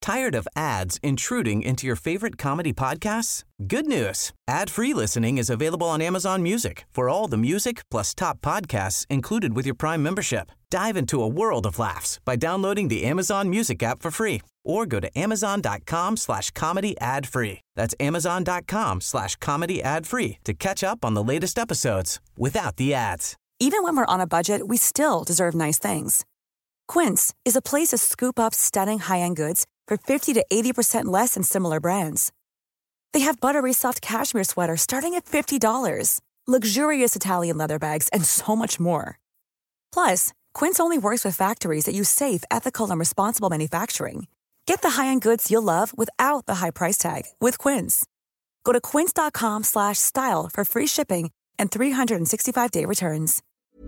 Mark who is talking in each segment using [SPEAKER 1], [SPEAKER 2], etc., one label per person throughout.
[SPEAKER 1] Tired of ads intruding into your favorite comedy podcasts? Good news. Ad-free listening is available on Amazon Music for all the music plus top podcasts included with your Prime membership. Dive into a world of laughs by downloading the Amazon Music app for free or go to amazon.com/comedy ad-free. That's amazon.com/comedy ad-free to catch up on the latest episodes without the ads.
[SPEAKER 2] Even when we're on a budget, we still deserve nice things. Quince is a place to scoop up stunning high-end goods for 50 to 80% less than similar brands. They have buttery soft cashmere sweaters starting at $50, luxurious Italian leather bags, and so much more. Plus, Quince only works with factories that use safe, ethical, and responsible manufacturing. Get the high-end goods you'll love without the high price tag with Quince. Go to quince.com/style for free shipping and 365-day returns.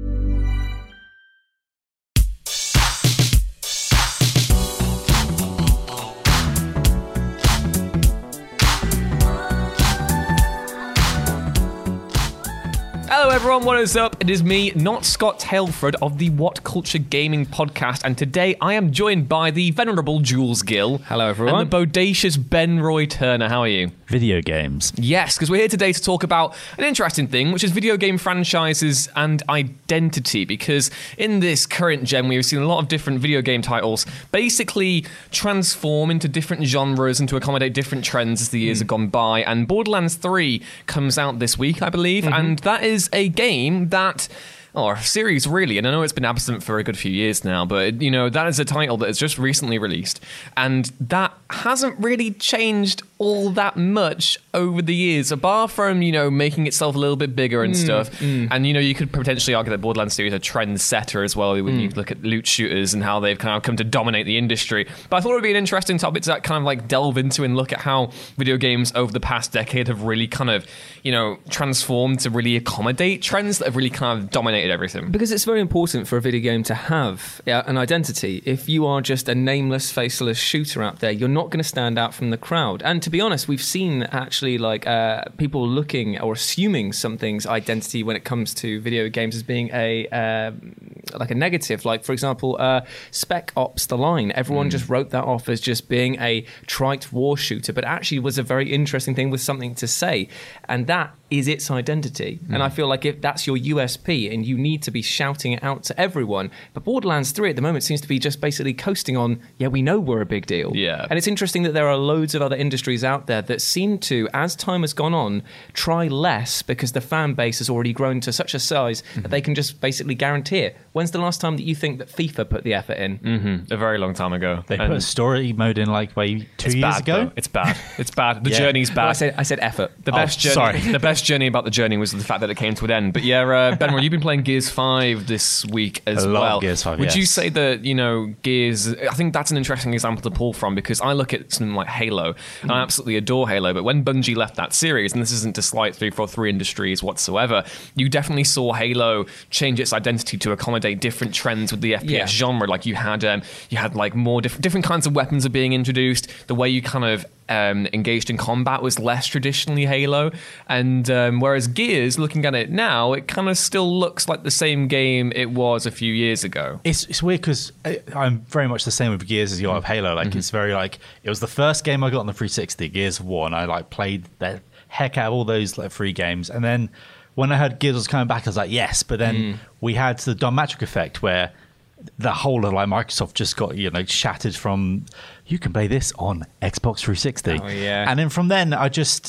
[SPEAKER 3] Hello everyone, what is up? It is me, not Scott Tailford of the What Culture Gaming podcast, and today I am joined by the venerable Jules Gill.
[SPEAKER 4] Hello everyone.
[SPEAKER 3] And the bodacious Ben Roy Turner. How are you?
[SPEAKER 4] Video games.
[SPEAKER 3] Yes, because we're here today to talk about an interesting thing, which is video game franchises and identity, because in this current gen we've seen a lot of different video game titles basically transform into different genres and to accommodate different trends as the years have gone by, and Borderlands 3 comes out this week, I believe, and that is a game that, or a series really, and I know it's been absent for a good few years now, but you know, that is a title that has just recently released, and that hasn't really changed all that much over the years, apart from, you know, making itself a little bit bigger and stuff. And, you know, you could potentially argue that Borderlands 2 is a trendsetter as well when you look at loot shooters and how they've kind of come to dominate the industry. But I thought it would be an interesting topic to kind of like delve into and look at how video games over the past decade have really kind of, you know, transformed to really accommodate trends that have really kind of dominated everything.
[SPEAKER 4] Because it's very important for a video game to have an identity. If you are just a nameless, faceless shooter out there, you're not going to stand out from the crowd. And to be honest, we've seen actually like people looking or assuming something's identity when it comes to video games as being a negative. Like, for example, Spec Ops: The Line. Everyone just wrote that off as just being a trite war shooter, but actually was a very interesting thing with something to say. And that is its identity. And I feel like if that's your USP and you need to be shouting it out to everyone. But Borderlands 3 at the moment seems to be just basically coasting on, yeah, we know we're a big deal.
[SPEAKER 3] Yeah.
[SPEAKER 4] And it's interesting that there are loads of other industries out there that seem to, as time has gone on, try less because the fan base has already grown to such a size that they can just basically guarantee it. When's the last time that you think that FIFA put the effort in?
[SPEAKER 3] A very long time ago.
[SPEAKER 5] They put a story mode in like 2 years ago.
[SPEAKER 3] Though. It's bad. It's bad. The journey's bad.
[SPEAKER 4] No, I said effort.
[SPEAKER 3] The best journey.
[SPEAKER 5] Sorry.
[SPEAKER 3] The best journey about the journey was the fact that it came to an end. But yeah, Ben, you've been playing Gears 5 this week as
[SPEAKER 5] a lot
[SPEAKER 3] well.
[SPEAKER 5] Of Gears 5,
[SPEAKER 3] Would
[SPEAKER 5] yes.
[SPEAKER 3] you say that, you know, Gears? I think that's an interesting example to pull from, because I look at something like Halo, and I absolutely adore Halo. But when Bungie left that series, and this isn't to slight 343 Industries whatsoever, you definitely saw Halo change its identity to accommodate different trends with the FPS genre. Like you had like more different kinds of weapons are being introduced. The way you kind of engaged in combat was less traditionally Halo, and whereas Gears, looking at it now, it kind of still looks like the same game it was a few years ago.
[SPEAKER 5] It's weird because I'm very much the same with Gears as you are with Halo. Like it's very like, it was the first game I got on the 360, Gears of War, and I like played the heck out of all those like free games. And then when I heard Gears was coming back, I was like, yes. But then we had the Don Matrick effect where the whole of like Microsoft just got, you know, shattered from, you can play this on Xbox 360.
[SPEAKER 4] Oh, yeah.
[SPEAKER 5] And then from then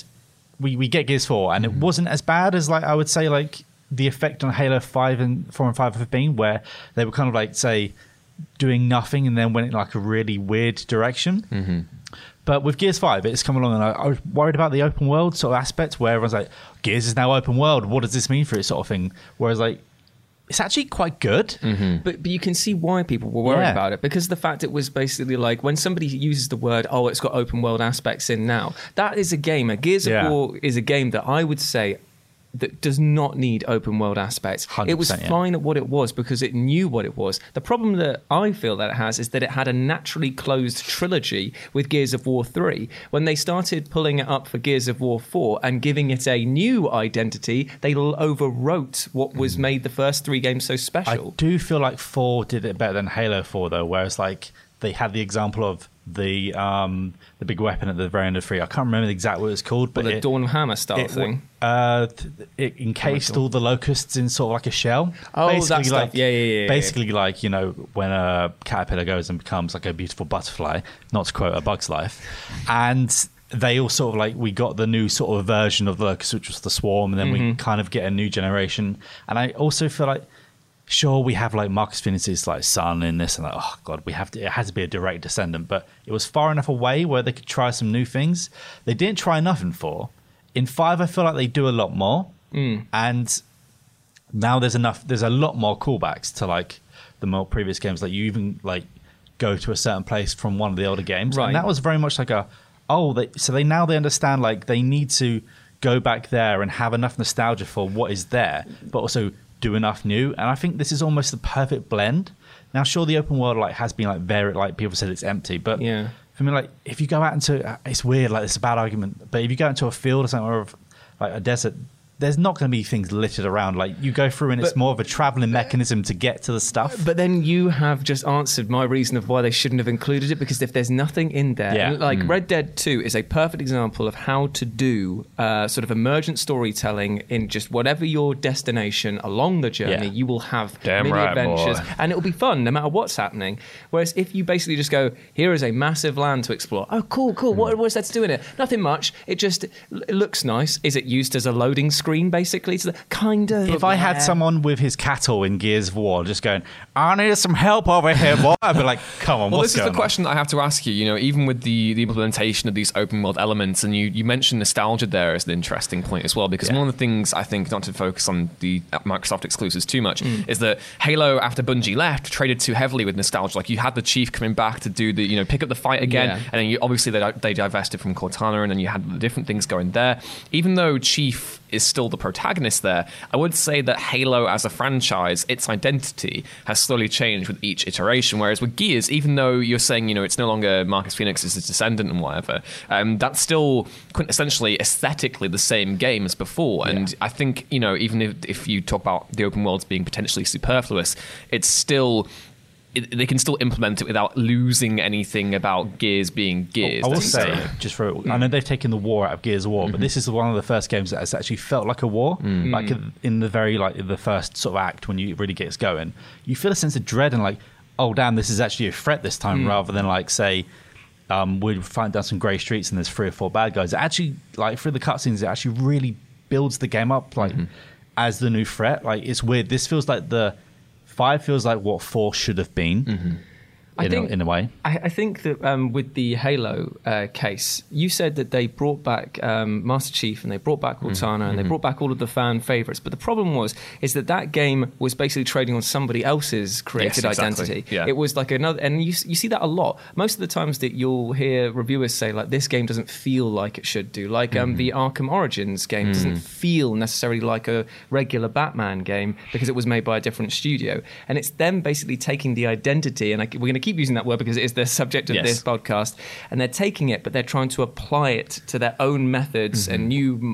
[SPEAKER 5] we get Gears 4, and it wasn't as bad as like I would say like the effect on Halo 5 and 4 and 5 have been, where they were kind of like, say, doing nothing and then went in like a really weird direction. But with Gears 5, it's come along, and I was worried about the open world sort of aspect, where everyone's like, Gears is now open world, what does this mean for it, sort of thing. Whereas like, it's actually quite good.
[SPEAKER 4] But you can see why people were worried about it, because the fact it was basically like, when somebody uses the word, oh, it's got open world aspects in now, that is a game. A Gears of War is a game that I would say that does not need open world aspects. It was fine at what it was because it knew what it was. The problem that I feel that it has is that it had a naturally closed trilogy with Gears of War 3. When they started pulling it up for Gears of War 4 and giving it a new identity, they overwrote what was made the first three games so special.
[SPEAKER 5] I do feel like 4 did it better than Halo 4 though, whereas like they had the example of the big weapon at the very end of 3. I can't remember exactly what it's called, but
[SPEAKER 4] the Dawn Hammer style thing.
[SPEAKER 5] It encased all the locusts in sort of like a shell.
[SPEAKER 4] Oh,
[SPEAKER 5] basically
[SPEAKER 4] that stuff. Yeah.
[SPEAKER 5] Basically, like, you know, when a caterpillar goes and becomes like a beautiful butterfly, not to quote A Bug's Life, and they all sort of like, we got the new sort of version of the locust, which was the swarm, and then we kind of get a new generation. And I also feel like, sure, we have like Marcus Phoenix's like son in this, and like, oh god, it has to be a direct descendant, but it was far enough away where they could try some new things. They didn't try enough in 4. In 5, I feel like they do a lot more, and now there's a lot more callbacks to like the more previous games. Like, you even like go to a certain place from one of the older games,
[SPEAKER 4] right?
[SPEAKER 5] And that was very much like they understand like they need to go back there and have enough nostalgia for what is there, but also do enough new. And I think this is almost the perfect blend. Now, sure, the open world like has been like very, like people said it's empty, but for me, like, if you go out into, it's weird, like it's a bad argument, but if you go into a field or something, or like a desert, there's not going to be things littered around. Like, you go through and it's more of a traveling mechanism to get to the stuff.
[SPEAKER 4] But then you have just answered my reason of why they shouldn't have included it, because if there's nothing in there, like Red Dead 2 is a perfect example of how to do sort of emergent storytelling in just whatever your destination along the journey, you will have mini adventures, and it'll be fun no matter what's happening. Whereas if you basically just go, here is a massive land to explore. Oh, cool. What is that to do in it? Nothing much. It looks nice. Is it used as a loading screen? Basically, so kind of.
[SPEAKER 5] If I had someone with his cattle in Gears of War just going, I need some help over here, boy, I'd be like, come on,
[SPEAKER 3] well,
[SPEAKER 5] what's
[SPEAKER 3] this is
[SPEAKER 5] going
[SPEAKER 3] the question I have to ask you. You know, even with the implementation of these open world elements, and you mentioned nostalgia there as an interesting point as well, because one of the things I think, not to focus on the Microsoft exclusives too much, is that Halo, after Bungie left, traded too heavily with nostalgia. Like, you had the Chief coming back to do the, pick up the fight again, and then obviously they divested from Cortana, and then you had the different things going there. Even though Chief is still the protagonist there, I would say that Halo as a franchise, its identity has slowly changed with each iteration, whereas with Gears, even though you're saying, it's no longer Marcus Phoenix as his descendant and whatever, that's still quintessentially aesthetically the same game as before. And I think, even if you talk about the open worlds being potentially superfluous, it's still... they can still implement it without losing anything about Gears being Gears.
[SPEAKER 5] I will say, I know they've taken the war out of Gears of War, but this is one of the first games that has actually felt like a war. Like in the first sort of act, when you really get going, you feel a sense of dread and like, oh damn, this is actually a threat this time, rather than like, say, we're fighting down some grey streets and there's 3 or 4 bad guys. It actually, like, through the cutscenes, it actually really builds the game up, like, as the new threat. Like, it's weird. This feels like 5 feels like what 4 should have been, in a way.
[SPEAKER 4] I think that with the Halo case, you said that they brought back Master Chief and they brought back Cortana and they brought back all of the fan favourites. But the problem is that game was basically trading on somebody else's created identity. Yeah. It was like another, and you see that a lot. Most of the times that you'll hear reviewers say, like, this game doesn't feel like it should do. Like the Arkham Origins game doesn't feel necessarily like a regular Batman game because it was made by a different studio. And it's them basically taking the identity, and we're going to keep using that word because it is the subject of this podcast, and they're taking it, but they're trying to apply it to their own methods and new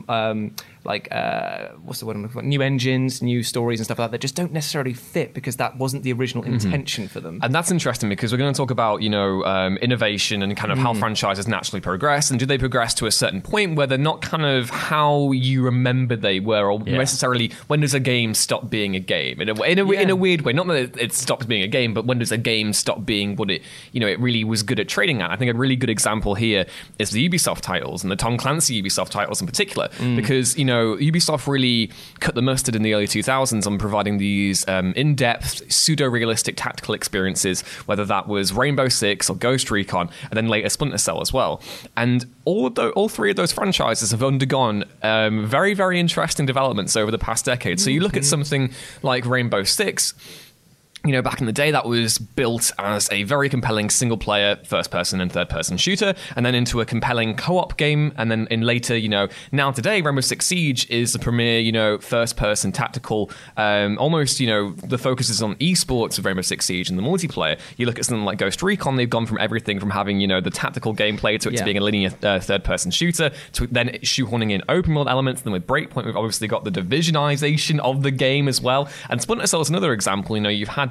[SPEAKER 4] what's the word I'm looking for? New engines, new stories and stuff like that just don't necessarily fit because that wasn't the original intention for them.
[SPEAKER 3] And that's interesting because we're going to talk about innovation and kind of how franchises naturally progress, and do they progress to a certain point where they're not kind of how you remember they were, or necessarily when does a game stop being a game in a weird way. Not that it stops being a game, but when does a game stop being what it really was good at trading at. I think a really good example here is the Ubisoft titles, and the Tom Clancy Ubisoft titles in particular, because Ubisoft really cut the mustard in the early 2000s on providing these in-depth, pseudo-realistic tactical experiences, whether that was Rainbow Six or Ghost Recon, and then later Splinter Cell as well. And all 3 of those franchises have undergone very, very interesting developments over the past decade. So you look at something like Rainbow Six. Back in the day, that was built as a very compelling single-player first-person and third-person shooter, and then into a compelling co-op game, and then in later, now today, Rainbow Six Siege is the premier, first-person tactical, almost, the focus is on esports of Rainbow Six Siege and the multiplayer. You look at something like Ghost Recon, they've gone from everything from having, the tactical gameplay to it to being a linear third-person shooter, to then shoehorning in open-world elements. Then with Breakpoint, we've obviously got the divisionization of the game as well, and Splinter Cell is another example. You've had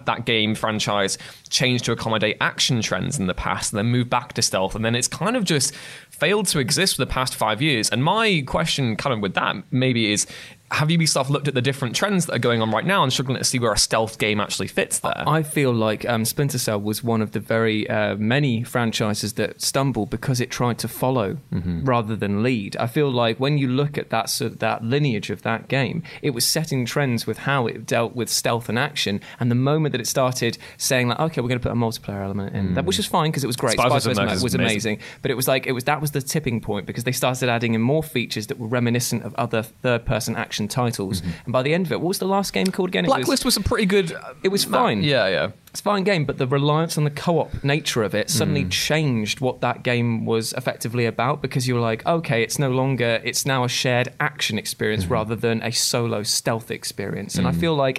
[SPEAKER 3] had that game franchise change to accommodate action trends in the past and then move back to stealth, and then it's kind of just failed to exist for the past 5 years. And my question kind of with that maybe is, have Ubisoft looked at the different trends that are going on right now and struggling to see where a stealth game actually fits there?
[SPEAKER 4] I feel like Splinter Cell was one of the very many franchises that stumbled because it tried to follow rather than lead. I feel like when you look at that lineage of that game, it was setting trends with how it dealt with stealth and action. And the moment that it started saying like, okay, we're going to put a multiplayer element in, that, which was fine because it was great. Spice was amazing. But it was like that was the tipping point because they started adding in more features that were reminiscent of other third-person action titles, and by the end of it, what was the last game called again?
[SPEAKER 3] Blacklist was a pretty good.
[SPEAKER 4] It was fine.
[SPEAKER 3] Yeah.
[SPEAKER 4] It's a fine game, but the reliance on the co-op nature of it suddenly changed what that game was effectively about, because you were like, okay, it's now a shared action experience rather than a solo stealth experience. And I feel like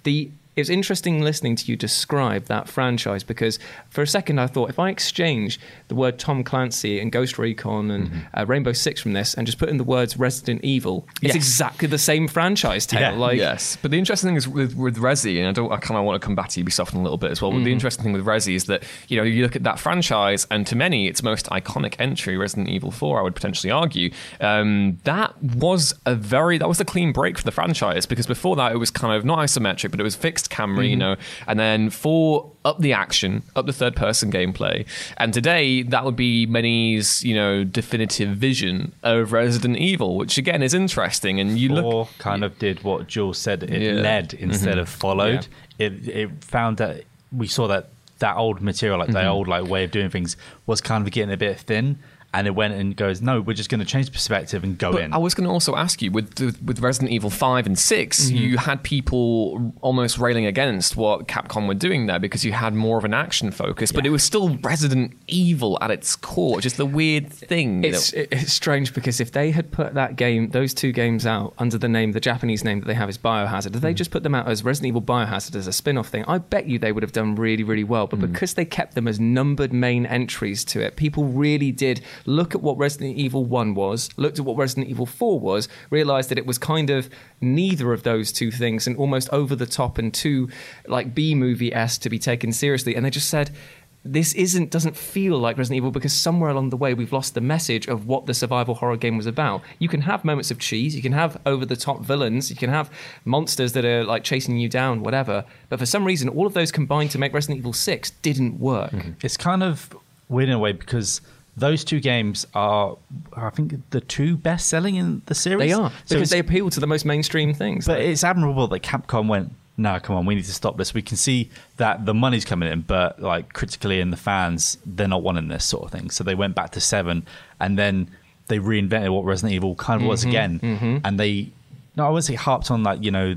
[SPEAKER 4] it was interesting listening to you describe that franchise, because for a second I thought if I exchange the word Tom Clancy and Ghost Recon and Rainbow Six from this and just put in the words Resident Evil, it's exactly the same franchise tale.
[SPEAKER 3] Yes, but the interesting thing is with Resi, and I kind of want to come back to Ubisoft in a little bit as well. But the interesting thing with Resi is that, you know, you look at that franchise, and to many its most iconic entry, Resident Evil 4, I would potentially argue, that was a clean break for the franchise, because before that it was kind of not isometric, but it was fixed camera, you know, and then up the action, up the third person gameplay. And today that would be many's, you know, definitive vision of Resident Evil, which again is interesting. And you look
[SPEAKER 5] kind of did what Jules said, it led instead of followed. It found that we saw that old material, like the old like way of doing things, was kind of getting a bit thin. And it went and goes, no, we're just going to change the perspective and go in.
[SPEAKER 3] I was going to also ask you, with Resident Evil 5 and 6, you had people almost railing against what Capcom were doing there because you had more of an action focus, but it was still Resident Evil at its core, just the weird thing.
[SPEAKER 4] It's strange, because if they had put those two games out under the Japanese name that they have is Biohazard, if they just put them out as Resident Evil Biohazard as a spin-off thing, I bet you they would have done really, really well. But because they kept them as numbered main entries to it, people really did look at what Resident Evil 1 was, looked at what Resident Evil 4 was, realised that it was kind of neither of those two things and almost over the top and too like B-movie-esque to be taken seriously. And they just said, this doesn't feel like Resident Evil, because somewhere along the way we've lost the message of what the survival horror game was about. You can have moments of cheese, you can have over-the-top villains, you can have monsters that are like chasing you down, whatever. But for some reason, all of those combined to make Resident Evil 6 didn't work.
[SPEAKER 5] It's kind of weird in a way, because those two games are, I think, the two best-selling in the series.
[SPEAKER 4] They are, because they appeal to the most mainstream things.
[SPEAKER 5] But it's admirable that Capcom went, no, come on, we need to stop this. We can see that the money's coming in, but like critically and the fans, they're not wanting this sort of thing. So they went back to 7, and then they reinvented what Resident Evil kind of was again. And I wouldn't say harped on, like, you know,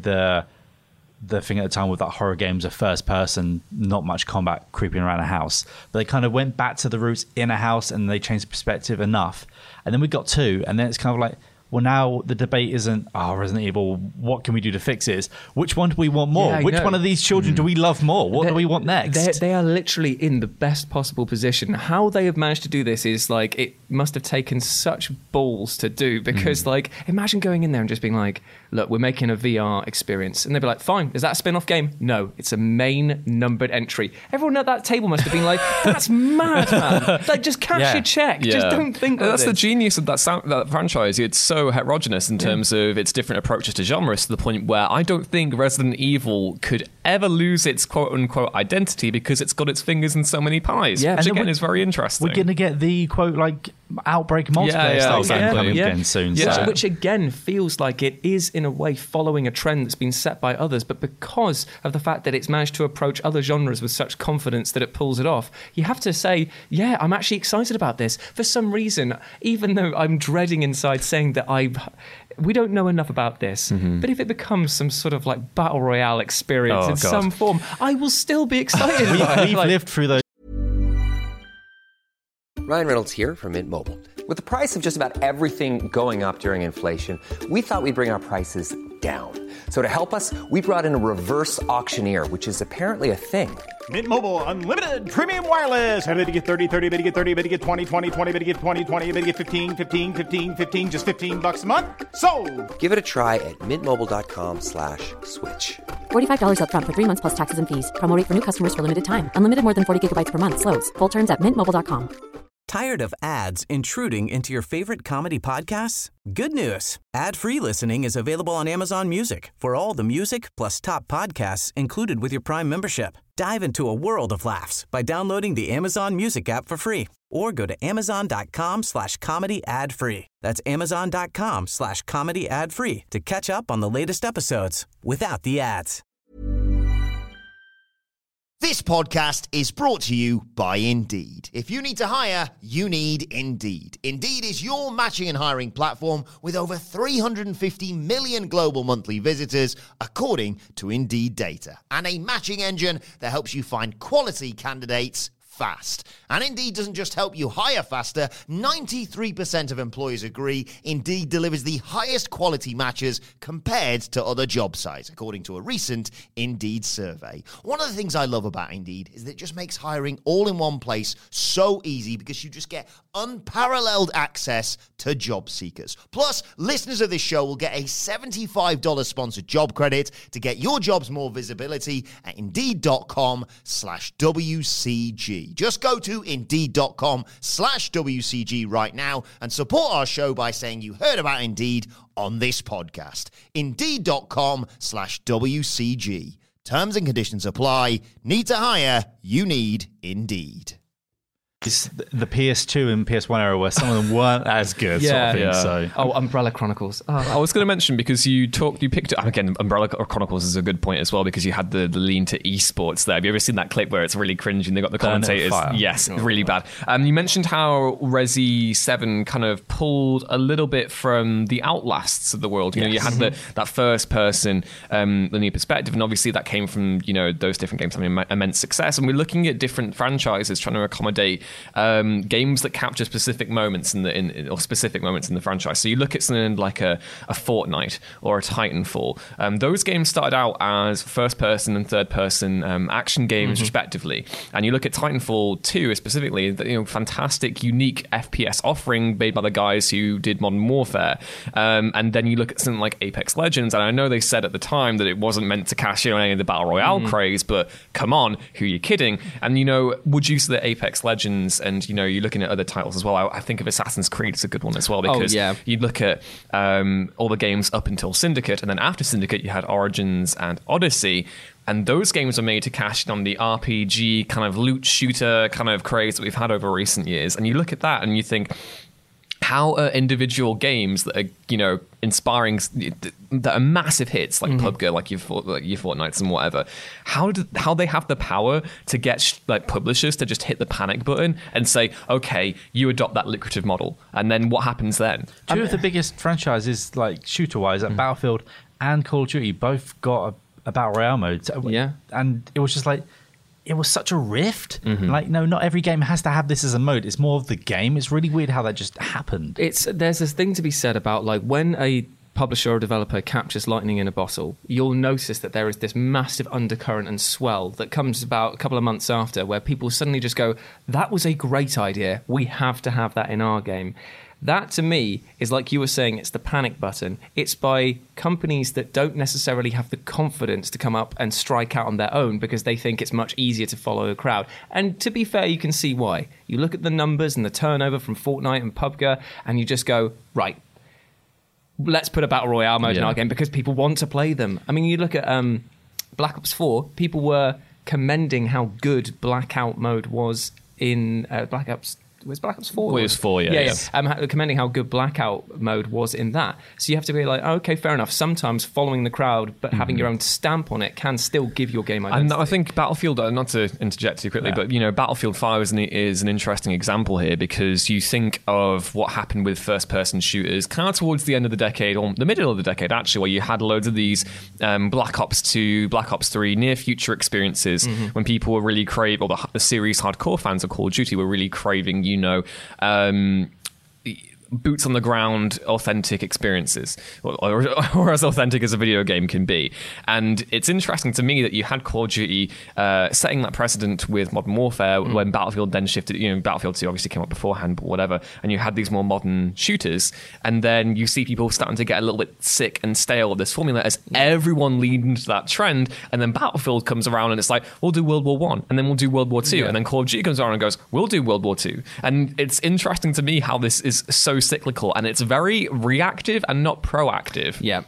[SPEAKER 5] the thing at the time with that horror games are first person, not much combat, creeping around a house. But they kind of went back to the roots in a house, and they changed the perspective enough. And then we got 2, and then it's kind of like, well, now the debate isn't, Resident Evil, what can we do to fix it? It's, which one do we want more? Which one of these children do we love more? What do we want next?
[SPEAKER 4] They are literally in the best possible position. How they have managed to do this is like, it must have taken such balls to do, because like, imagine going in there and just being like, look, we're making a VR experience. And they'd be like, fine, is that a spin-off game? No, it's a main numbered entry. Everyone at that table must have been like, that's mad, man. Like, just cash your check. Just don't think of
[SPEAKER 3] That's the genius of that franchise. It's so heterogeneous in terms of its different approaches to genres, to the point where I don't think Resident Evil could ever lose its quote-unquote identity, because it's got its fingers in so many pies, which again is very interesting.
[SPEAKER 5] We're going to get the quote, like, Outbreak multiplayer style game coming again soon.
[SPEAKER 4] Which again feels like it is in a way following a trend that's been set by others, but because of the fact that it's managed to approach other genres with such confidence that it pulls it off, you have to say, yeah, I'm actually excited about this. For some reason, even though I'm dreading inside saying that we don't know enough about this, but if it becomes some sort of like battle royale experience in some form, I will still be excited.
[SPEAKER 5] We've lived through those.
[SPEAKER 6] Ryan Reynolds here from Mint Mobile. With the price of just about everything going up during inflation, we thought we'd bring our prices down. So to help us, we brought in a reverse auctioneer, which is apparently a thing.
[SPEAKER 7] Mint Mobile Unlimited Premium Wireless. How to get 30, 30, bit to get 30, bit to get 20, 20, 20, bit to get 20, 20, bit to get 15, 15, 15, 15, just $15 a month? Sold!
[SPEAKER 6] Give it a try at mintmobile.com/switch.
[SPEAKER 8] $45 up front for 3 months plus taxes and fees. Promo rate for new customers for limited time. Unlimited more than 40 gigabytes per month. Slows full terms at mintmobile.com.
[SPEAKER 1] Tired of ads intruding into your favorite comedy podcasts? Good news. Ad-free listening is available on Amazon Music for all the music plus top podcasts included with your Prime membership. Dive into a world of laughs by downloading the Amazon Music app for free or go to amazon.com/comedy ad-free. That's amazon.com/comedy ad-free to catch up on the latest episodes without the ads.
[SPEAKER 9] This podcast is brought to you by Indeed. If you need to hire, you need Indeed. Indeed is your matching and hiring platform with over 350 million global monthly visitors, according to Indeed data, and a matching engine that helps you find quality candidates fast. And Indeed doesn't just help you hire faster. 93% of employers agree Indeed delivers the highest quality matches compared to other job sites, according to a recent Indeed survey. One of the things I love about Indeed is that it just makes hiring all in one place so easy because you just get unparalleled access to job seekers. Plus, listeners of this show will get a $75 sponsored job credit to get your jobs more visibility at Indeed.com/WCG. Just go to Indeed.com/WCG right now and support our show by saying you heard about Indeed on this podcast. Indeed.com/WCG. Terms and conditions apply. Need to hire? You need Indeed.
[SPEAKER 5] It's the PS2 and PS1 era where some of them weren't as good.
[SPEAKER 4] Yeah.
[SPEAKER 5] Sort of thing, so.
[SPEAKER 4] Oh, Umbrella Chronicles. Oh,
[SPEAKER 3] I was going to mention, because you picked it, again, Umbrella Chronicles is a good point as well, because you had the lean to esports there. Have you ever seen that clip where it's really cringy and they got the commentators? Yes, really bad. You mentioned how Resi 7 kind of pulled a little bit from the Outlasts of the world. You know, you had that first person linear perspective, and obviously that came from, you know, those different games having immense success. And we're looking at different franchises trying to accommodate games that capture specific moments or specific moments in the franchise. So you look at something like a Fortnite or a Titanfall. Those games started out as first-person and third-person action games, respectively. And you look at Titanfall 2 specifically, you know, fantastic, unique FPS offering made by the guys who did Modern Warfare. And then you look at something like Apex Legends, and I know they said at the time that it wasn't meant to cash in on any of the Battle Royale craze, but come on, who are you kidding? And, you know, would you say that Apex Legends, and, you know, you're looking at other titles as well. I think of Assassin's Creed as a good one as well, because you look at all the games up until Syndicate, and then after Syndicate you had Origins and Odyssey, and those games were made to cash in on the RPG kind of loot shooter kind of craze that we've had over recent years. And you look at that and you think, how are individual games that are, you know, inspiring, that are massive hits like PUBG, like your Fortnites and whatever, how they have the power to get like publishers to just hit the panic button and say, okay, you adopt that lucrative model, and then what happens then?
[SPEAKER 5] Two of the biggest franchises, like shooter-wise, like Battlefield and Call of Duty, both got a Battle Royale mode. And it was just like, it was such a rift. Like, no, not every game has to have this as a mode. It's more of the game. It's really weird how that just happened.
[SPEAKER 4] There's this thing to be said about, like, when a publisher or developer captures lightning in a bottle, you'll notice that there is this massive undercurrent and swell that comes about a couple of months after, where people suddenly just go, that was a great idea. We have to have that in our game. That, to me, is like you were saying, it's the panic button. It's by companies that don't necessarily have the confidence to come up and strike out on their own because they think it's much easier to follow a crowd. And to be fair, you can see why. You look at the numbers and the turnover from Fortnite and PUBG, and you just go, right, let's put a Battle Royale mode in our game because people want to play them. I mean, you look at Black Ops 4, people were commending how good Blackout mode was in Black Ops. Was Black Ops 4?
[SPEAKER 3] Well, it was 4, yeah.
[SPEAKER 4] Commending how good Blackout mode was in that. So you have to be like, oh, okay, fair enough. Sometimes following the crowd, but having your own stamp on it can still give your game identity.
[SPEAKER 3] And I think Battlefield, not to interject too quickly, but, you know, Battlefield 5 is an interesting example here, because you think of what happened with first-person shooters kind of towards the end of the decade, or the middle of the decade, actually, where you had loads of these Black Ops 2, Black Ops 3 near-future experiences when people were really craving, or the series hardcore fans of Call of Duty were really craving, you know, boots on the ground, authentic experiences, or as authentic as a video game can be. And it's interesting to me that you had Call of Duty setting that precedent with Modern Warfare when Battlefield then shifted. Battlefield 2 obviously came up beforehand, but whatever. And you had these more modern shooters, and then you see people starting to get a little bit sick and stale of this formula as everyone leads into that trend. And then Battlefield comes around and it's like, we'll do World War I, and then we'll do World War II, and then Call of Duty comes around and goes, we'll do World War II. And it's interesting to me how this is so cyclical, and it's very reactive and not proactive.
[SPEAKER 4] Yeah.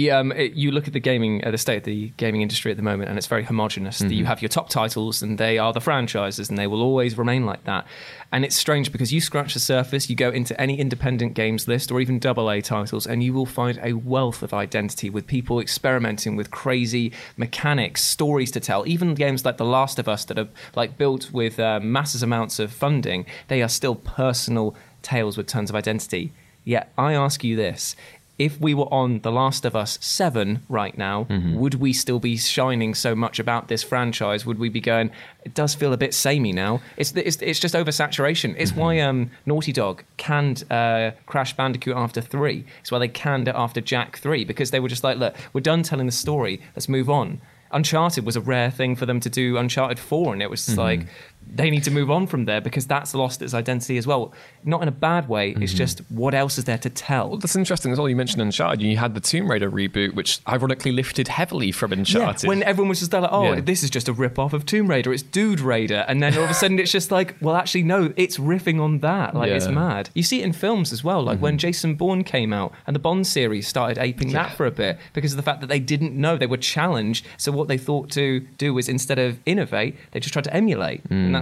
[SPEAKER 4] You look at the state of the gaming industry at the moment, and it's very homogenous. You have your top titles, and they are the franchises, and they will always remain like that. And it's strange because you scratch the surface, you go into any independent games list or even AA titles, and you will find a wealth of identity with people experimenting with crazy mechanics, stories to tell. Even games like The Last of Us that are like built with massive amounts of funding, they are still personal tales with tons of identity. Yet I ask you this. If we were on The Last of Us 7 right now, would we still be shining so much about this franchise? Would we be going, it does feel a bit samey now? It's just oversaturation. It's why Naughty Dog canned Crash Bandicoot after 3. It's why they canned it after Jak 3, because they were just like, look, we're done telling the story. Let's move on. Uncharted was a rare thing for them to do Uncharted 4, and it was just like, they need to move on from there because that's lost its identity as well. Not in a bad way, it's just what else is there to tell?
[SPEAKER 3] Well, that's interesting as well. You mentioned Uncharted. You had the Tomb Raider reboot, which ironically lifted heavily from Uncharted.
[SPEAKER 4] Yeah, when everyone was just like, this is just a rip-off of Tomb Raider, it's Dude Raider. And then all of a sudden it's just like, well, actually, no, it's riffing on that. Like, it's mad. You see it in films as well, like when Jason Bourne came out and the Bond series started aping that for a bit because of the fact that they didn't know, they were challenged. So what they thought to do was instead of innovate, they just tried to emulate.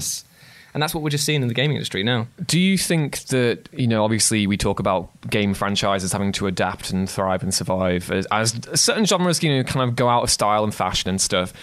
[SPEAKER 4] And that's what we're just seeing in the gaming industry now.
[SPEAKER 3] Do you think that, obviously we talk about game franchises having to adapt and thrive and survive as certain genres, kind of go out of style and fashion and stuff.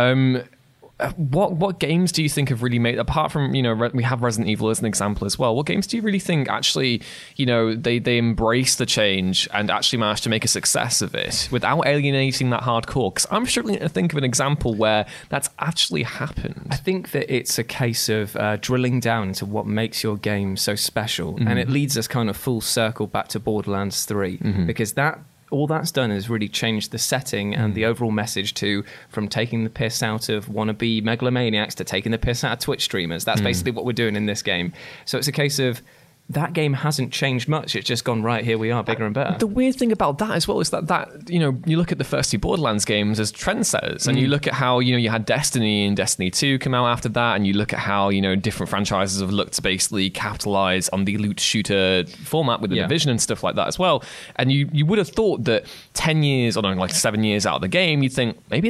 [SPEAKER 3] What games do you think have really made, apart from, we have Resident Evil as an example as well, what games do you really think actually, they embrace the change and actually manage to make a success of it without alienating that hardcore? Because I'm struggling to think of an example where that's actually happened.
[SPEAKER 4] I think that it's a case of drilling down into what makes your game so special. And it leads us kind of full circle back to Borderlands 3, because all that's done is really changed the setting and the overall message from taking the piss out of wannabe megalomaniacs to taking the piss out of Twitch streamers. That's basically what we're doing in this game. So it's a case of that game hasn't changed much. It's just gone, right, here we are, bigger and better.
[SPEAKER 3] The weird thing about that as well is that you look at the first two Borderlands games as trendsetters, and you look at how, you had Destiny and Destiny 2 come out after that, and you look at how, different franchises have looked to basically capitalize on the loot shooter format with the Division and stuff like that as well. And you would have thought that 10 years, or no, like 7 years out of the game, you'd think, maybe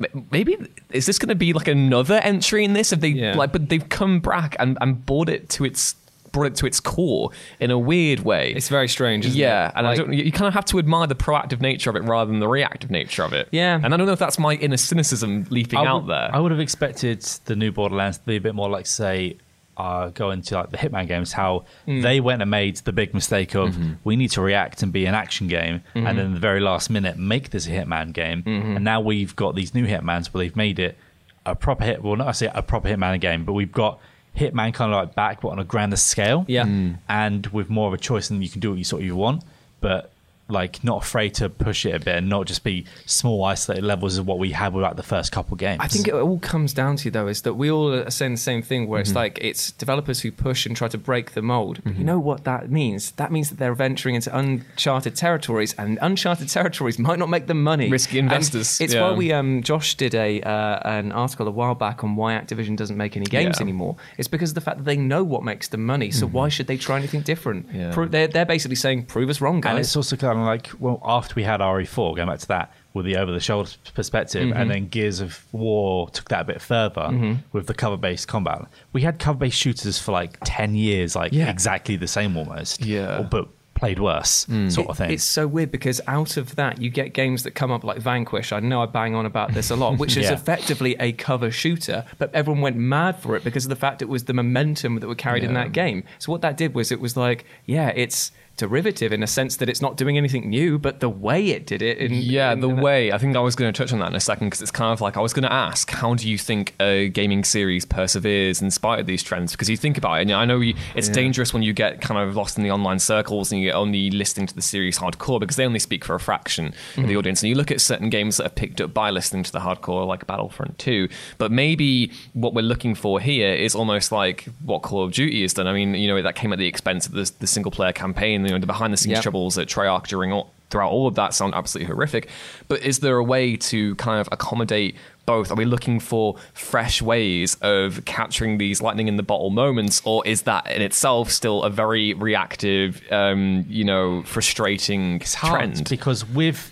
[SPEAKER 3] is this going to be like another entry in this? Have they but they've come back and brought it to its core in a weird way.
[SPEAKER 4] It's very strange, isn't it?
[SPEAKER 3] Yeah, and you kind of have to admire the proactive nature of it rather than the reactive nature of it.
[SPEAKER 4] Yeah.
[SPEAKER 3] And I don't know if that's my inner cynicism leaping out there.
[SPEAKER 5] I would have expected the new Borderlands to be a bit more like, say, go into like the Hitman games, how they went and made the big mistake of we need to react and be an action game, and then in the very last minute make this a Hitman game, and now we've got these new Hitmans where they've made it a proper hit. Well, not I say a proper Hitman game, but we've got Hitman kind of like back, but on a grander scale, and with more of a choice, and you can do what you want, but like not afraid to push it a bit and not just be small isolated levels of what we had with like the first couple games.
[SPEAKER 4] I think it all comes down to, though, is that we all are saying the same thing, where it's like it's developers who push and try to break the mold. But you know what that means? That means that they're venturing into uncharted territories, and uncharted territories might not make them money.
[SPEAKER 3] Risky investors.
[SPEAKER 4] And it's why we Josh did an article a while back on why Activision doesn't make any games anymore. It's because of the fact that they know what makes them money, so why should they try anything different? They're basically saying, prove us wrong, guys.
[SPEAKER 5] And it's also kind of like, well, after we had RE4, going back to that, with the over-the-shoulder perspective, and then Gears of War took that a bit further with the cover-based combat. We had cover-based shooters for like 10 years, exactly the same almost.
[SPEAKER 3] Yeah.
[SPEAKER 5] But played worse, sort of thing.
[SPEAKER 4] It's so weird because out of that, you get games that come up like Vanquish. I know I bang on about this a lot, which is
[SPEAKER 5] Yeah.
[SPEAKER 4] effectively a cover shooter, but everyone went mad for it because of the fact it was the momentum that were carried in that game. So what that did was it was like, yeah, it's derivative in a sense that it's not doing anything new, but the way it did it.
[SPEAKER 3] Way. I think I was going to touch on that in a second because it's kind of like I was going to ask, how do you think a gaming series perseveres in spite of these trends? Because you think about it, and I know it's dangerous when you get kind of lost in the online circles and you get only listening to the series hardcore because they only speak for a fraction of the audience. And you look at certain games that are picked up by listening to the hardcore, like Battlefront 2. But maybe what we're looking for here is almost like what Call of Duty has done. I mean, that came at the expense of the single player campaign. The behind the scenes troubles at Treyarch throughout all of that sound absolutely horrific. But is there a way to kind of accommodate both? Are we looking for fresh ways of capturing these lightning in the bottle moments, or is that in itself still a very reactive, frustrating trend?
[SPEAKER 5] Because with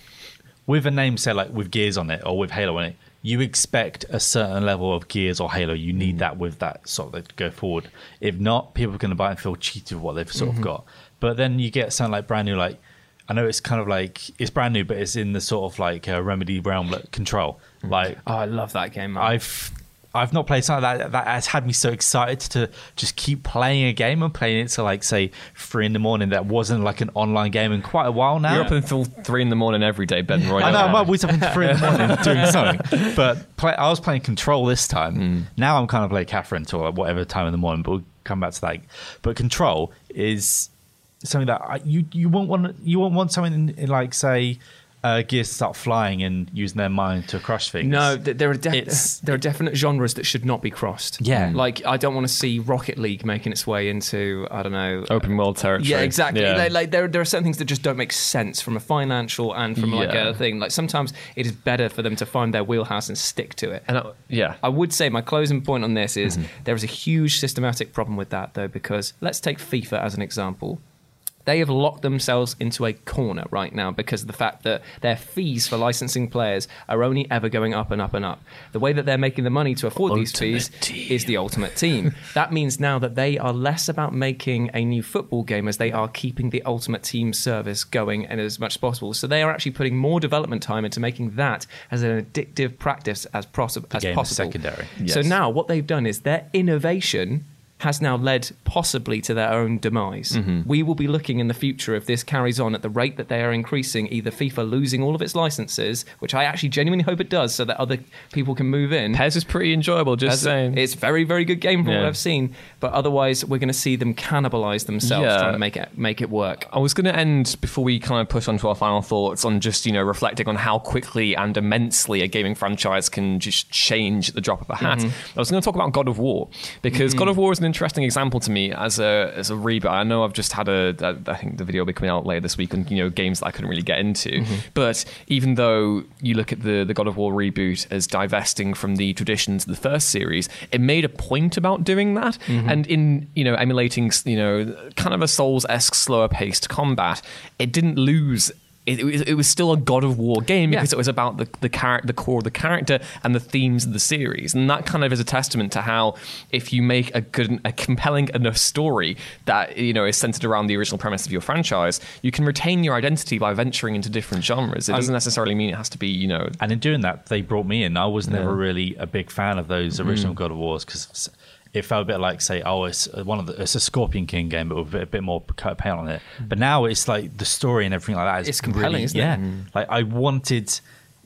[SPEAKER 5] a name, say like with Gears on it or with Halo on it, you expect a certain level of Gears or Halo. You need that with that sort of to go forward. If not, people are going to buy and feel cheated with what they've sort of got. But then you get something like brand new, like I know it's kind of like it's brand new, but it's in the sort of like Remedy realm, like Control. Like,
[SPEAKER 4] I love that game, man.
[SPEAKER 5] I've not played something like that. That has had me so excited to just keep playing a game and playing it to like say 3 a.m. That wasn't like an online game in quite a while now.
[SPEAKER 3] You're up until 3 a.m. every day, Ben Roy.
[SPEAKER 5] I know, I'm always up until 3 a.m. doing something. But I was playing Control this time. Now I'm kind of like Catherine till whatever time in the morning, but we'll come back to that. But Control is something that you won't want something in like say Gears to start flying and using their mind to crush things.
[SPEAKER 4] No, there are definite genres that should not be crossed.
[SPEAKER 5] Yeah.
[SPEAKER 4] Like, I don't want to see Rocket League making its way into, I don't know...
[SPEAKER 3] open world territory.
[SPEAKER 4] Yeah, exactly.
[SPEAKER 3] Yeah.
[SPEAKER 4] Like there are certain things that just don't make sense from a financial and from like a thing. Like, sometimes it is better for them to find their wheelhouse and stick to it.
[SPEAKER 3] And
[SPEAKER 4] I would say my closing point on this is there is a huge systematic problem with that, though, because let's take FIFA as an example. They have locked themselves into a corner right now because of the fact that their fees for licensing players are only ever going up and up and up. The way that they're making the money to afford these fees is the Ultimate Team. That means now that they are less about making a new football game as they are keeping the Ultimate Team service going and as much as possible. So they are actually putting more development time into making that as an addictive practice as possible.
[SPEAKER 5] Secondary.
[SPEAKER 3] Yes.
[SPEAKER 4] So now what they've done is their innovation has now led possibly to their own demise. We will be looking in the future, if this carries on at the rate that they are increasing, either FIFA losing all of its licenses, which I actually genuinely hope it does so that other people can move in.
[SPEAKER 3] PES is pretty enjoyable, just saying.
[SPEAKER 4] It's very, very good game from what I've seen, but otherwise we're going to see them cannibalize themselves trying to make it work. I
[SPEAKER 3] was going to end, before we kind of push on to our final thoughts, on just, reflecting on how quickly and immensely a gaming franchise can just change at the drop of a hat. I was going to talk about God of War, because God of War is an interesting example to me as a reboot. I know I've just had I think the video will be coming out later this week on games that I couldn't really get into. But even though you look at the God of War reboot as divesting from the traditions of the first series, it made a point about doing that, and in emulating kind of a Souls-esque slower paced combat, it didn't lose. It was still a God of War game because it was about the core of the character and the themes of the series, and that kind of is a testament to how if you make a compelling enough story that is centered around the original premise of your franchise, you can retain your identity by venturing into different genres. It doesn't necessarily mean it has to be
[SPEAKER 5] And in doing that, they brought me in. I was never really a big fan of those original God of Wars because it felt a bit like, say, it's a Scorpion King game, but with a bit more paint on it. But now it's like the story and everything like that.
[SPEAKER 4] It's compelling,
[SPEAKER 5] really,
[SPEAKER 4] isn't it?
[SPEAKER 5] Like I wanted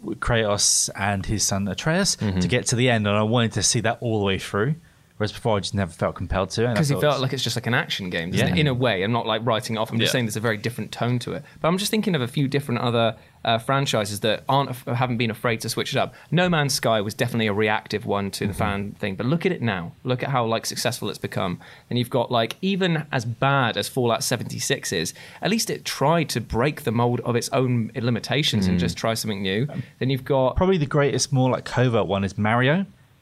[SPEAKER 5] Kratos and his son Atreus to get to the end, and I wanted to see that all the way through. Whereas before, I just never felt compelled to.
[SPEAKER 4] Because he felt like it's just like an action game, doesn't it? In a way. I'm not like writing it off. I'm just saying there's a very different tone to it. But I'm just thinking of a few different other franchises that haven't been afraid to switch it up. No Man's Sky was definitely a reactive one to the fan thing. But look at it now. Look at how successful it's become. And you've got even as bad as Fallout 76 is, at least it tried to break the mold of its own limitations and just try something new. Then you've got...
[SPEAKER 5] Probably the greatest, more covert one is Mario.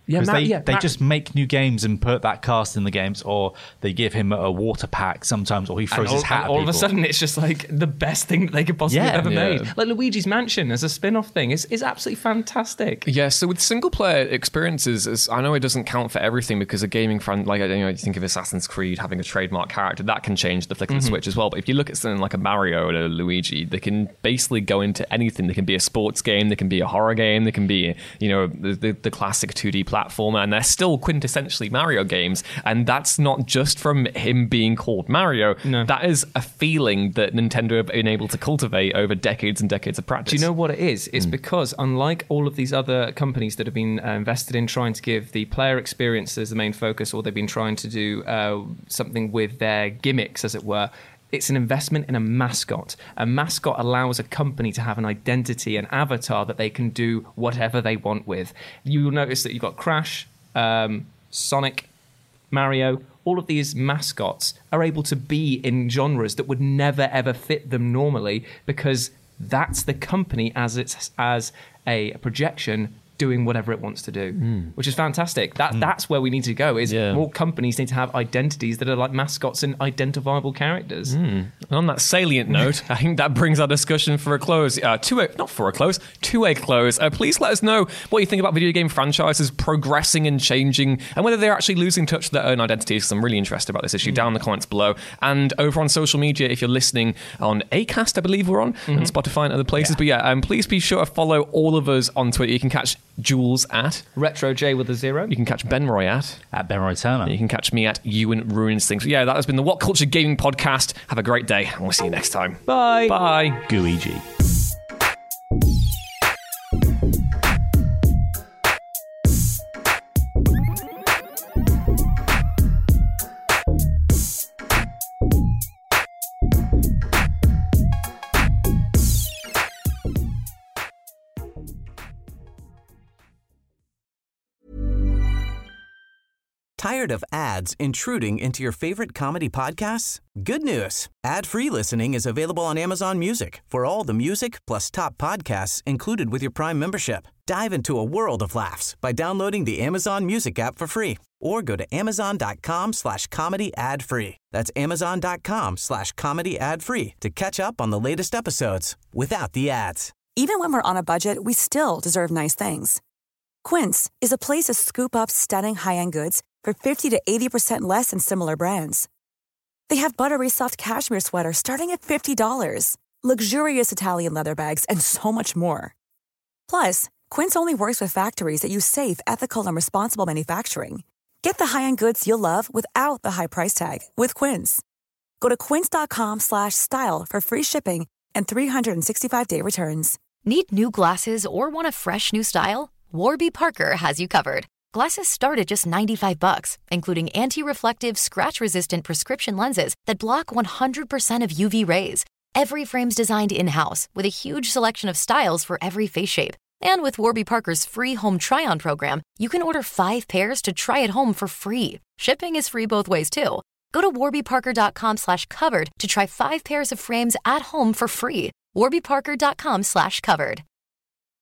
[SPEAKER 4] Yeah,
[SPEAKER 5] Because they just make new games and put that cast in the games, or they give him a water pack sometimes, or he throws his hat at
[SPEAKER 4] all of a
[SPEAKER 5] people.
[SPEAKER 4] sudden, it's just like the best thing that they could possibly have ever
[SPEAKER 3] Yeah.
[SPEAKER 4] made. Like Luigi's Mansion as a spin-off thing is absolutely fantastic.
[SPEAKER 3] Yeah, so with single player experiences, I know it doesn't count for everything because a gaming fan, like, you think of Assassin's Creed having a trademark character, that can change the flick of the switch as well. But if you look at something like a Mario or a Luigi, they can basically go into anything. They can be a sports game, they can be a horror game, they can be, the classic 2D platformer, and they're still quintessentially Mario games. And that's not just from him being called Mario.
[SPEAKER 4] No.
[SPEAKER 3] That is a feeling that Nintendo have been able to cultivate over decades and decades of practice.
[SPEAKER 4] Do you know what it is? It's because unlike all of these other companies that have been invested in trying to give the player experience as the main focus, or they've been trying to do something with their gimmicks, as it were, it's an investment in a mascot. A mascot allows a company to have an identity, an avatar that they can do whatever they want with. You will notice that you've got Crash, Sonic, Mario. All of these mascots are able to be in genres that would never ever fit them normally, because that's the company as a projection doing whatever it wants to do, which is fantastic. That's where we need to go. Is more companies need to have identities that are like mascots and identifiable characters.
[SPEAKER 3] And on that salient note, I think that brings our discussion for a close. To a close. Please let us know what you think about video game franchises progressing and changing, and whether they're actually losing touch with their own identities. Because I'm really interested about this issue. Down in the comments below, and over on social media if you're listening on Acast, I believe we're on, and Spotify and other places. But please be sure to follow all of us on Twitter. You can catch Jules at
[SPEAKER 4] RetroJ with a 0.
[SPEAKER 3] You can catch Ben Roy at
[SPEAKER 5] Ben Roy Turner.
[SPEAKER 3] And you can catch me at Ewan Ruins Things. So that has been the What Culture Gaming Podcast. Have a great day, and we'll see you next time.
[SPEAKER 4] Bye.
[SPEAKER 3] Bye.
[SPEAKER 5] Gooigi.
[SPEAKER 1] Tired of ads intruding into your favorite comedy podcasts? Good news. Ad-free listening is available on Amazon Music for all the music plus top podcasts included with your Prime membership. Dive into a world of laughs by downloading the Amazon Music app for free, or go to amazon.com/comedy ad-free. That's amazon.com/comedy ad-free to catch up on the latest episodes without the ads.
[SPEAKER 2] Even when we're on a budget, we still deserve nice things. Quince is a place to scoop up stunning high-end goods for 50 to 80% less than similar brands. They have buttery soft cashmere sweaters starting at $50, luxurious Italian leather bags, and so much more. Plus, Quince only works with factories that use safe, ethical, and responsible manufacturing. Get the high-end goods you'll love without the high price tag with Quince. Go to quince.com/style for free shipping and 365-day returns.
[SPEAKER 8] Need new glasses or want a fresh new style? Warby Parker has you covered. Glasses start at just $95, including anti-reflective, scratch-resistant prescription lenses that block 100% of UV rays. Every frame's designed in-house with a huge selection of styles for every face shape. And with Warby Parker's free home try-on program, you can order 5 pairs to try at home for free. Shipping is free both ways, too. Go to warbyparker.com/covered to try 5 pairs of frames at home for free. warbyparker.com/covered.